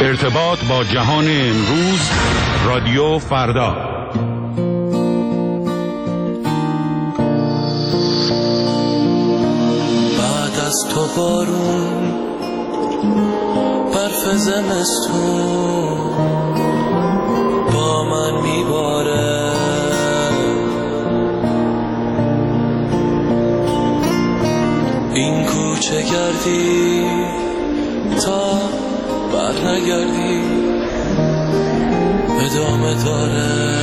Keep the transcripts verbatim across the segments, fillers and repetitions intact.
ارتباط با جهان امروز، رادیو فردا. بعد از تو بارون، برف زمستون با من میباره، این کوچه گردی تا بر نگردی ادامه داره.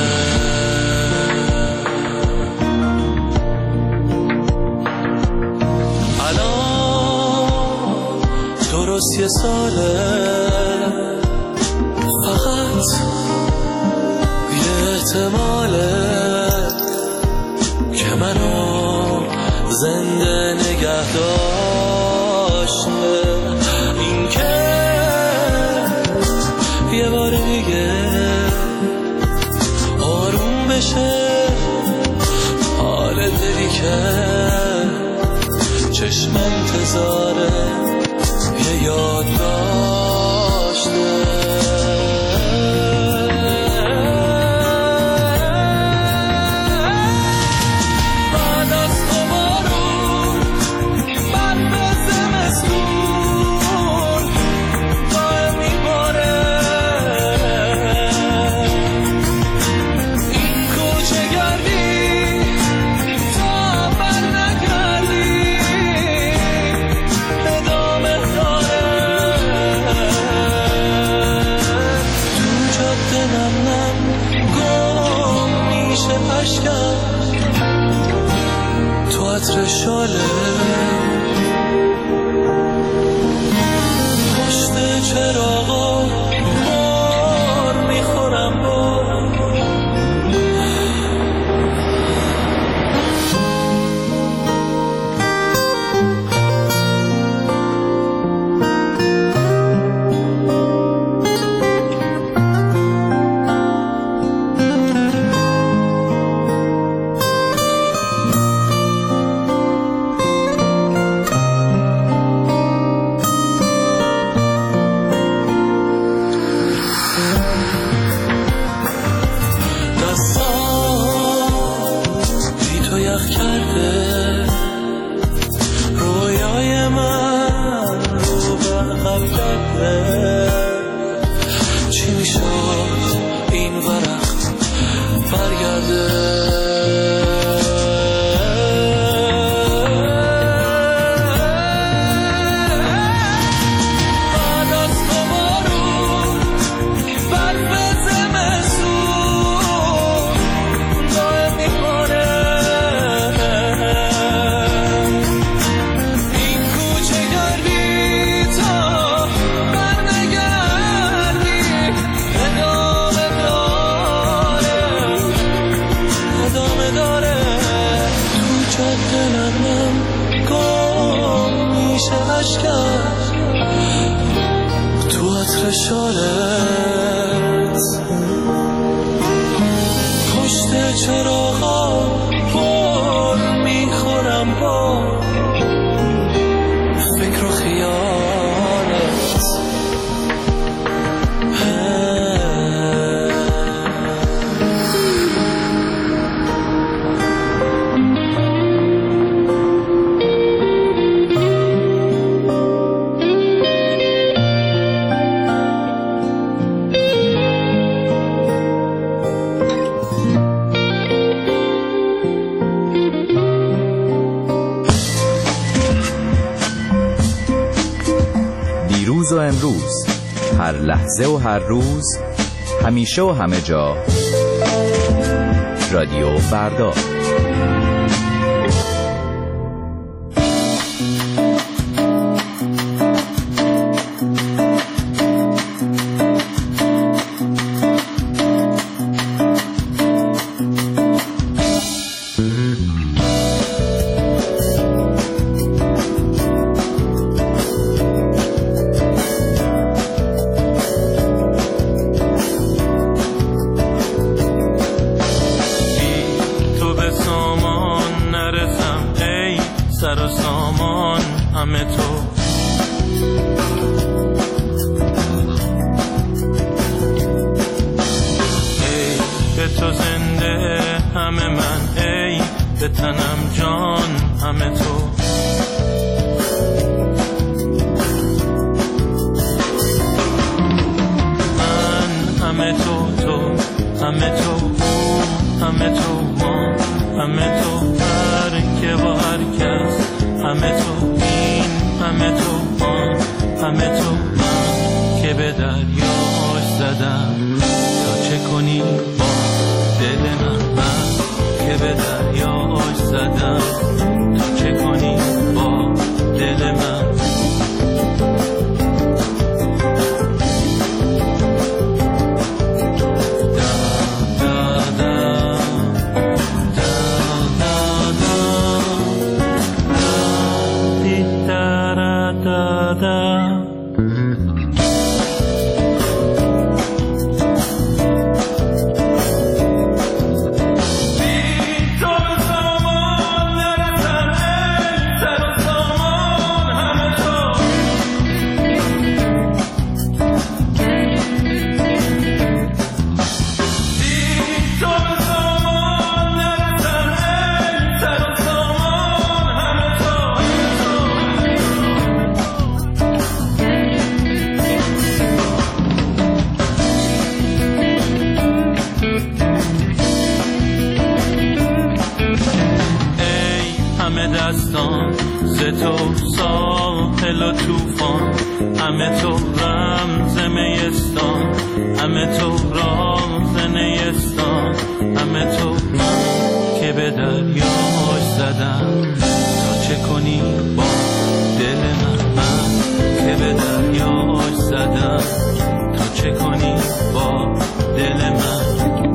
الان درست یه ساله، فقط یه احتماله که منو زنده نگه داشته، این که یه بار دیگه آروم بشه حال دلی که چشم انتظاره یه یاد داشته. تو عطر شاله پشت چراغا بار میخورم بار. تو عطر شالت پشت چراغا بار میخورم با فکر و خیالت. دیروز و امروز، هر لحظه و هر روز، همیشه و همه جا، رادیو فردا. سر و سامان همه تو من که به دریاش زدم تا چه کنی با دل من. من که به دریاش زدم تا چه کنی با دل من. ز تو ساحل و توفان، همه تو رمز میستان، همه تو راز نیستان، همه تو من که به دریاش زدم تا چه کنی با دل من. من که به دریاش زدم تا چه کنی با دل من.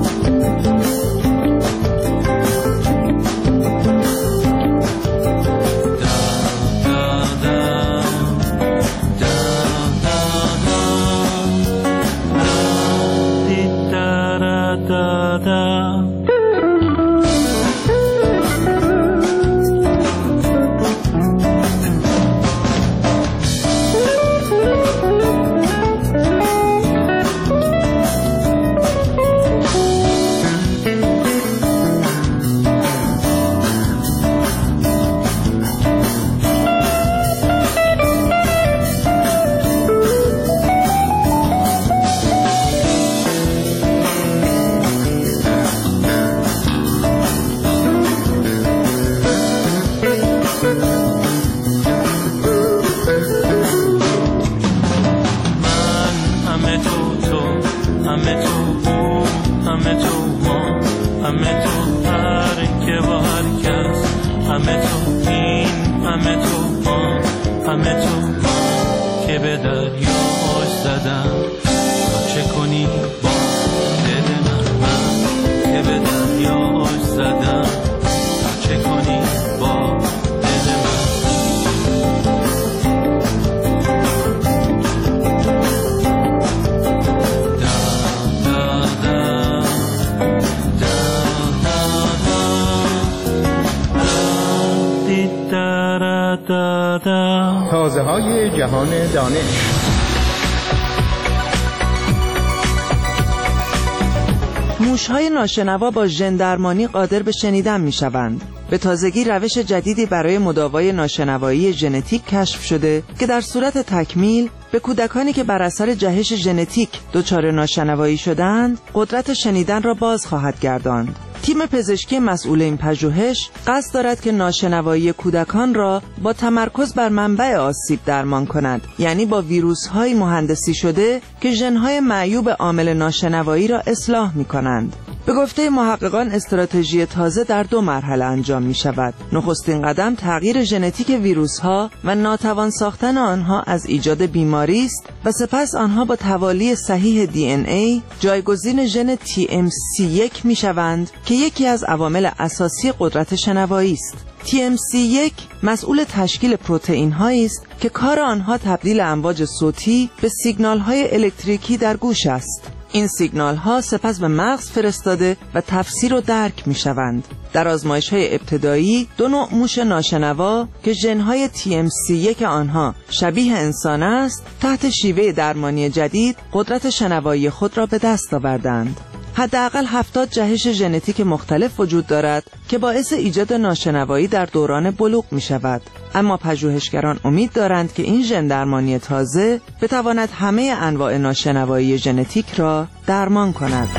تازه های جهان دانش. موش‌های ناشنوا با ژن درمانی قادر به شنیدن می‌شوند. به تازگی روش جدیدی برای مداوای ناشنوایی ژنتیک کشف شده که در صورت تکمیل به کودکانی که بر اثر جهش ژنتیک دچار ناشنوایی شدند، قدرت شنیدن را باز خواهد گرداند. تیم پزشکی مسئول این پژوهش قصد دارد که ناشنوایی کودکان را با تمرکز بر منبع آسیب درمان کند، یعنی با ویروس‌های مهندسی شده که ژن‌های معیوب عامل ناشنوایی را اصلاح می‌کنند. به گفته محققان استراتژی تازه در دو مرحله انجام می شود. نخستین قدم تغییر ژنتیک ویروس ها و ناتوان ساختن آنها از ایجاد بیماری است و سپس آنها با توالی صحیح دی ان ای جایگزین ژن تی ام سی یک می شوند که یکی از عوامل اساسی قدرت شنوایی است. تی ام سی یک مسئول تشکیل پروتئین هایی است که کار آنها تبدیل امواج صوتی به سیگنال های الکتریکی در گوش است. این سیگنال ها سپس به مغز فرستاده و تفسیر و درک می شوند. در آزمایش های ابتدایی دو نوع موش ناشنوا که ژن های تی ام سی یک آنها شبیه انسان است، تحت شیوه درمانی جدید قدرت شنوایی خود را به دست آوردند. حداقل هفتاد جهش ژنتیک مختلف وجود دارد که باعث ایجاد ناشنوایی در دوران بلوغ می شود. اما پژوهشگران امید دارند که این ژن درمانی تازه بتواند همه انواع ناشنوایی ژنتیک را درمان کند.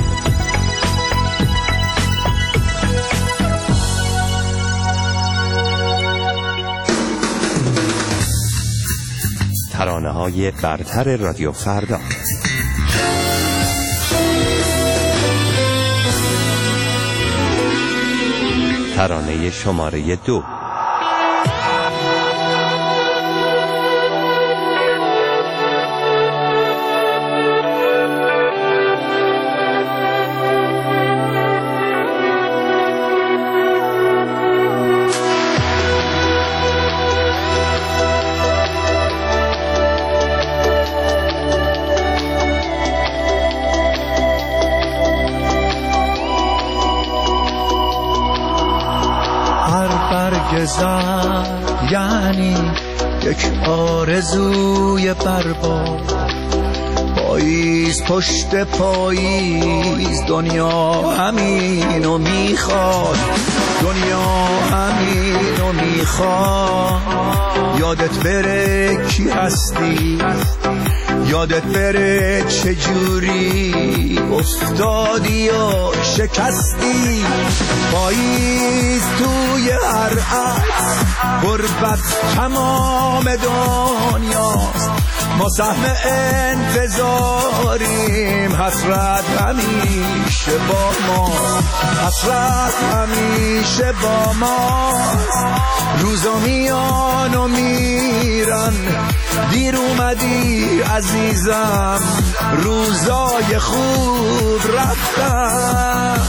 ترانه ترانه‌های برتر رادیو فردا. ترانه شماره دو. زد یعنی یک آرزوی برباد، پاییز پشت پاییز دنیا همینو میخواد، دنیا همینو میخواد. یادت بره کی هستی، یادت بره چجوری افتادی و شکستی. پاییز توی هر عکس، غربت تمام دنیاست. ما سهم انتظاریم، حسرت همیشه با ماست، حسرت همیشه با ماست. روزا میان و میرن، دیر اومدی عزیزم، روزای خوب رفتن.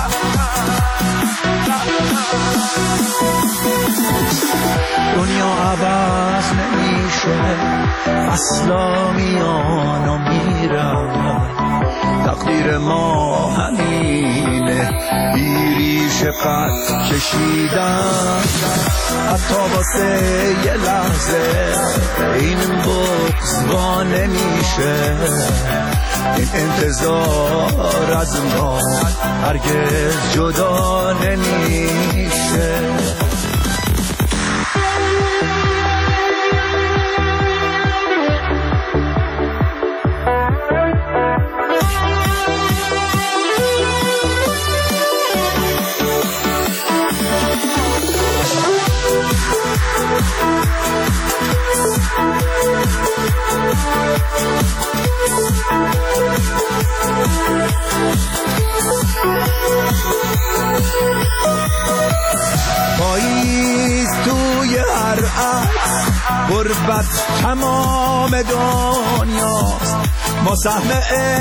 دنیا عوض نمیشه، فصلا میان و میرن، تقدیر ما همینه، بیریش قد کشیدن. حتی واسه یه لحظه این بغض وا نمیشه، این انتظار از ما هرگز جدا نمیشه. پاییز توی هر عکس، غربت تمام دنیاست. ما سهم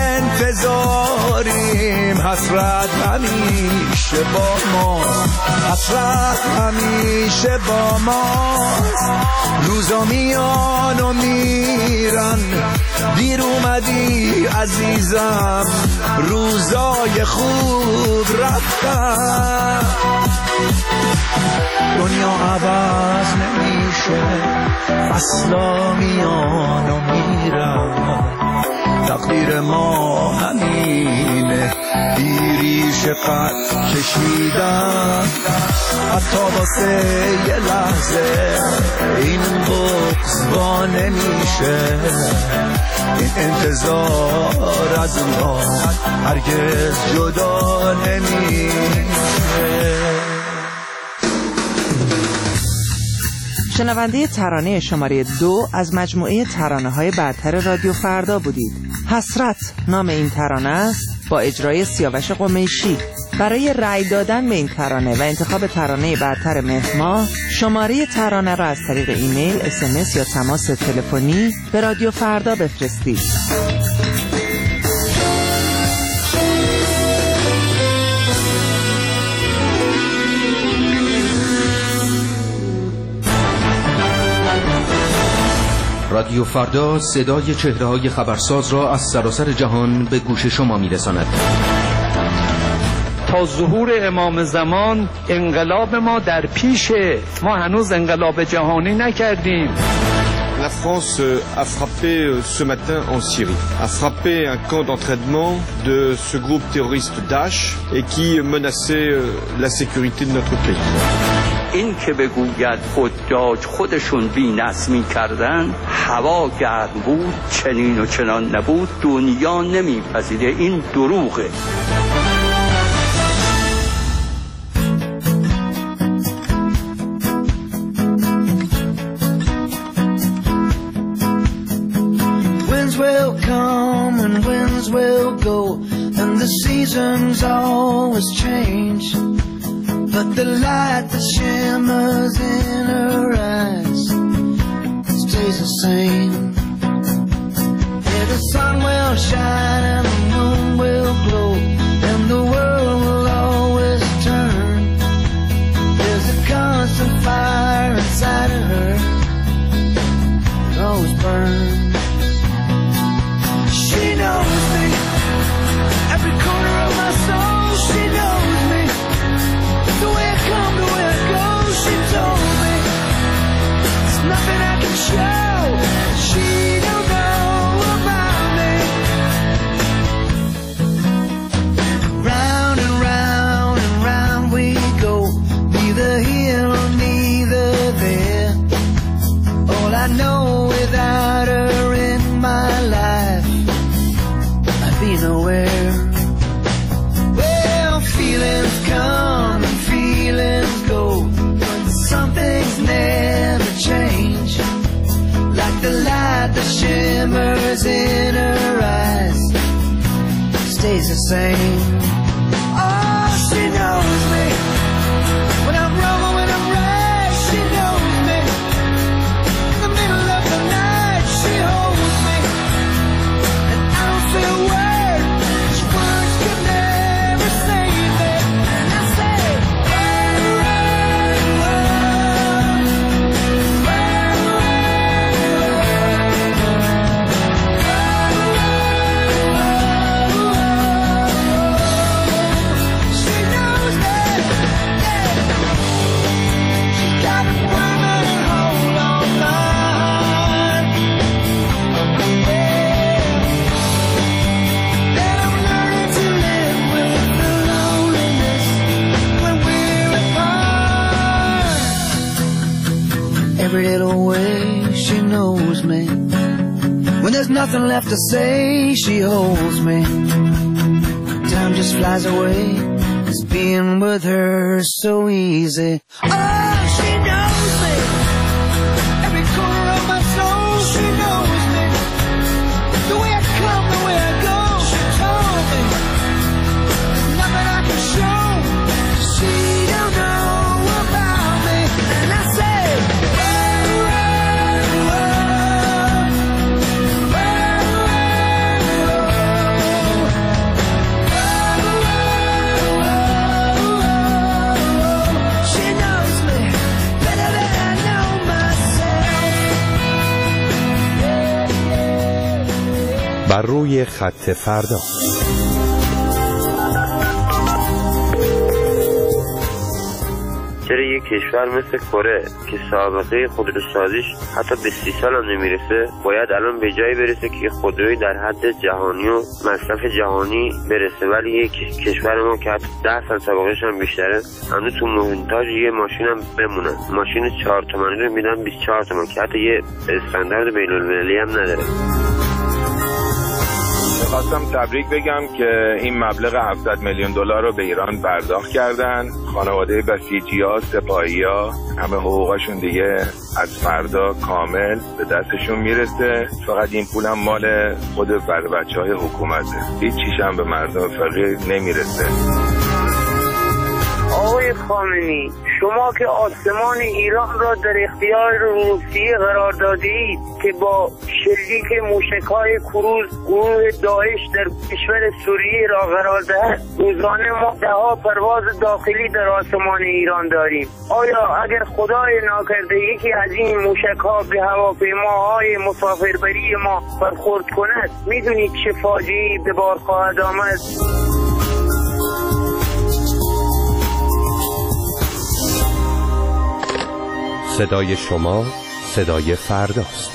انتظاریم، حسرت همیشه با ماست، حسرت همیشه با ماست. روزا میان و میرن، دیر اومدی عزیزم، روزای خوب رفتن. دنیا عوض نمیشه، فصلا میان و میرن، تقدیر ما همینه، بیریش قد کشیدن. حتی واسه یه لحظه این بغض وا نمیشه، این انتظار از ما هرگز جدا نمیشه. شنونده ترانه شماره دو از مجموعه ترانه های برتر رادیو فردا بودید. حسرت نام این ترانه است، با اجرای سیاوش قمیشی. برای رأی دادن به این ترانه و انتخاب ترانه برتر مهر ماه، شماره ترانه را از طریق ایمیل، اس ام اس یا تماس تلفنی به رادیو فردا بفرستید. رادیو فردا صدای چهره‌های خبرساز را از سراسر جهان به گوش شما می‌رساند. تا ظهور امام زمان انقلاب ما در پیشه، ما هنوز انقلاب جهانی نکردیم. La France a frappé ce matin en Syrie, a frappé un camp d'entraînement de ce groupe terroriste Daesh et qui menaçait la sécurité de notre pays. این که بگوید حجاج خودشون بی‌نظمی کردن، هوا گرم بود، چنین و چنان نبود، دنیا نمیپذیره، این دروغه. will come and winds will go, and the seasons always change, but the light that shimmers in her eyes stays the same. Yeah, the sun will shine and the moon will glow, and the world will always turn. There's a constant fire inside of her, it always burns. She knows me, every corner of my soul. She knows me, the way I come, the way I go. She told me there's nothing I can show she don't know about me. Round and round and round we go, neither here or neither there. All I know, without her in my life, I'd be nowhere. Well, feelings come and feelings go, but some things never change, like the light that shimmers in her eyes stays the same. Oh, she knows me, when I'm wrong or when I'm right. She knows me, in the middle of the night. She holds me, and I don't say a word. She words could never save me. And I say, run, run, run, run, run. She knows me, yeah. She got a permanent hold on my heart, yeah. And I'm learning to live with the loneliness when we're apart. Every little way she knows me, when there's nothing left to say, she holds me. Time just flies away, it's being with her so easy. Oh, she knows me, every corner of my soul. She knows me, the way I come, the way I go. She told me there's nothing I can show she don't know about me. And I say, run, run, run, run, run, run. She knows me better than I know myself. بر روی خط فردا. چرا یک کشور مثل کره که سابقه خودروسازیش حتی به سی سال هم نمیرسه باید الان به جایی برسه که خودروی در حد جهانی و مصرف جهانی برسه، ولی یک کشور ما که حتی ده سال سابقهش هم بیشتره هنوز تو مونتاژ یه ماشین هم بمونن. ماشین چهار تومانی رو میدن بیست و چهار تومن که حتی یه استاندارد بین‌المللی هم نداره. خواستم تبریک بگم که این مبلغ هفتصد میلیون دلار رو به ایران پرداخت کردن. خانواده بسیجی‌ها، سپاهی‌ها، همه حقوقشون دیگه از فردا کامل به دستشون میرسه. فقط این پولم مال خود بر بچه‌های حکومته، هیچ چیز هم به مردم فقیر نمیرسه. آقای خامنه‌ای، شما که آسمان ایران را در اختیار روسیه قرار دادید که با شلیک موشک‌های کروز گروه داعش در کشور سوریه را قرار دهد، روزانه ما ده‌ها پرواز داخلی در آسمان ایران داریم. آیا اگر خدای ناکرده یکی از این موشک‌ها به هواپیماهای مسافربری ما برخورد کند، میدونید چه فاجعه‌ای به بار خواهد آمد؟ صدای شما صدای فرداست.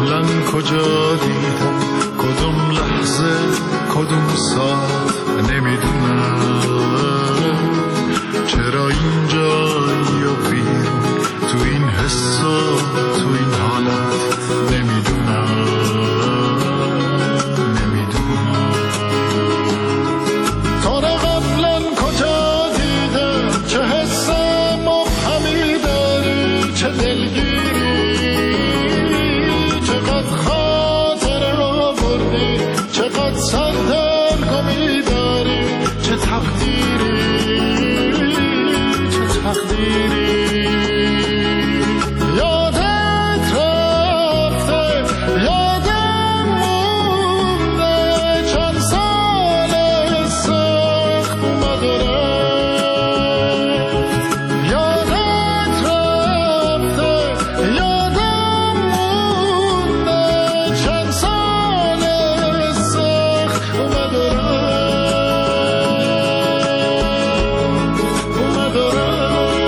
قبلا کجا دیدم کدوم لحظه کدوم ساعت نمیدونم چرا اینجایی و بیرون تو این حس و تو این حالت نمیدونم نمیدونم تا قبلا کجا دیدم چه حس مبهمی داری چه دلگیری چقدر خاطر رو بردی چقدر سردرگمی داری چه تقدیری چه تقدیری یادت رفته یادم مونده چند سال سخت اومد و رفت یادت رفته یادم مونده چند سال سخت اومد و رفت اومد و رفت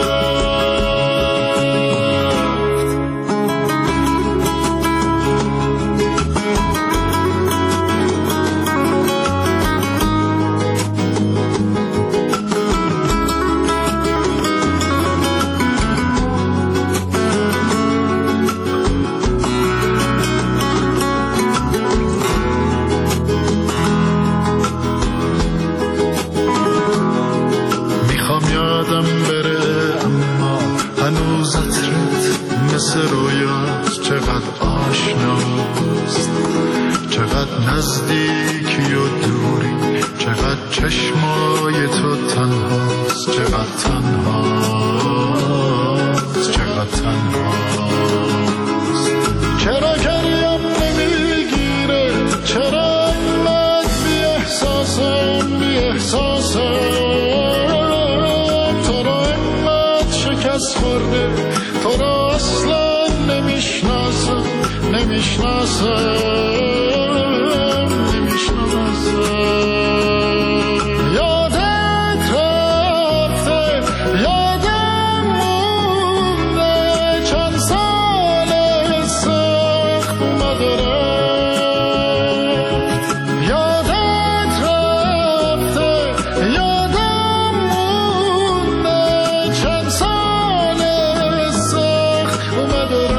میخوام یادم بره اما هنوز عطرت مثل رویاست چقدر آشناست چقدر نزدیکی و دوری چقدر چشمای تو تنهاست چقدر تنهاست چقدر تنهاست چرا گریم نمیگیره چرا انقدر بی احساسم بی احساسم تو را انقدر شکست خورده تو را اصلا نمیشناسم نمیشناسم نمیشناسم یادت رفته یادم مونده چند سال سخت اومد و رفت یادت رفته یادم مونده چند سال سخت اومد و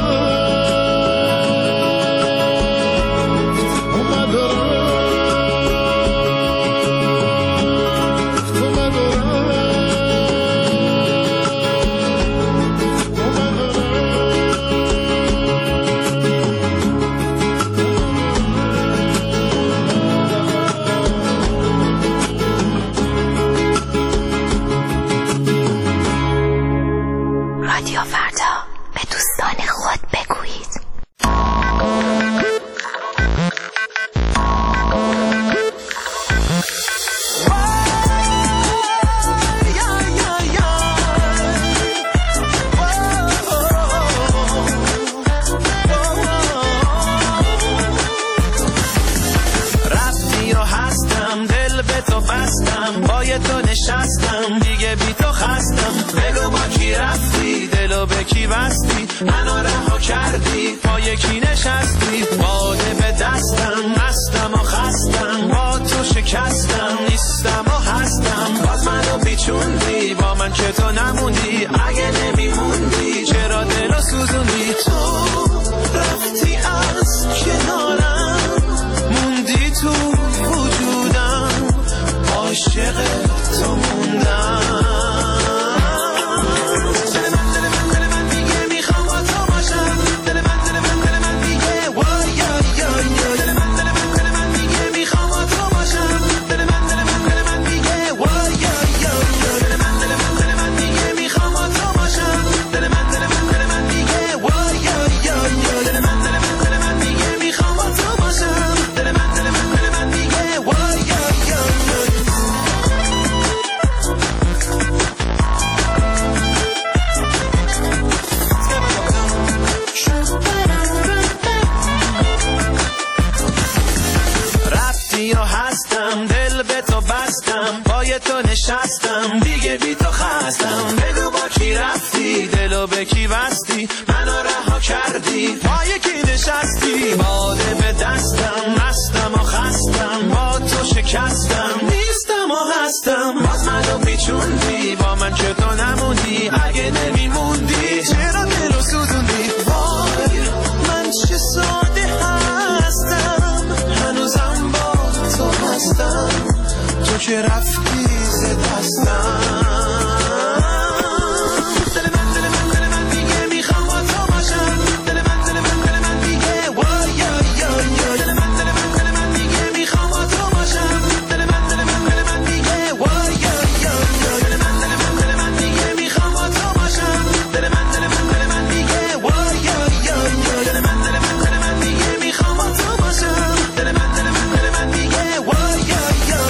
رفت اومد و رفت اومد و رفت اومد و رادیو فردا به دوستان خود بگویید. رفتی و هستم دل به تو بستم با تو نشستم دیگه بی تو خستم بگو با کی رفتی دلو به کی بستی منو رها کردی پای کی نشستی باده به دستم مستم و خستم با تو شکستم نیستم و هستم باز منو پیچوندی با من که تو نموندی اگه نمیموندی چرا دلو سوزوندی تو رفتی از کنارم موندی تو وجودم عاشق تو موندم پای تو نشستم دیگه بی تو خستم بگو با کی رفتی دلو به کی بستی منو رها کردی پای کی نشستی باده به دستم مستم و خستم با تو شکستم نیستم و هستم باز منو پیچوندی با من که تو نموندی اگه نمیموندی چرا دلو سوزوندی وای من چه ساده هستم هنوزم با تو هستم تو که رفتی ز دستم دل من دل من دل من دیگه میخوام با تو باشم دل من دل من دل من دیگه وای یا یا یا دل من دل من دل من دیگه میخوام با تو باشم دل من دل من دل من دیگه وای یا یا یا دل من دل من دل من دیگه میخوام با تو باشم دل من دل من دل من دیگه وای یا یا یا دل من دل من دل من دیگه میخوام با تو باشم دل من دل من دل من دیگه وای یا یا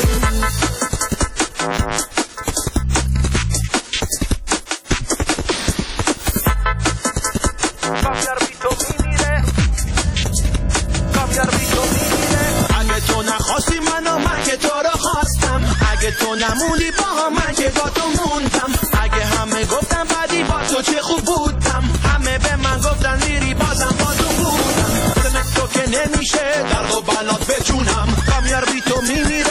اگه تو نخواستی منو من که تو رو خواستم اگه تو نموندی با من که با تو موندم اگه همه گفتم بعدی با تو چه خوب بودم همه به من گفتن میری بازم با تو بودم تو که نمیشه درد و بلات به جونم کامیار بی تو میمیره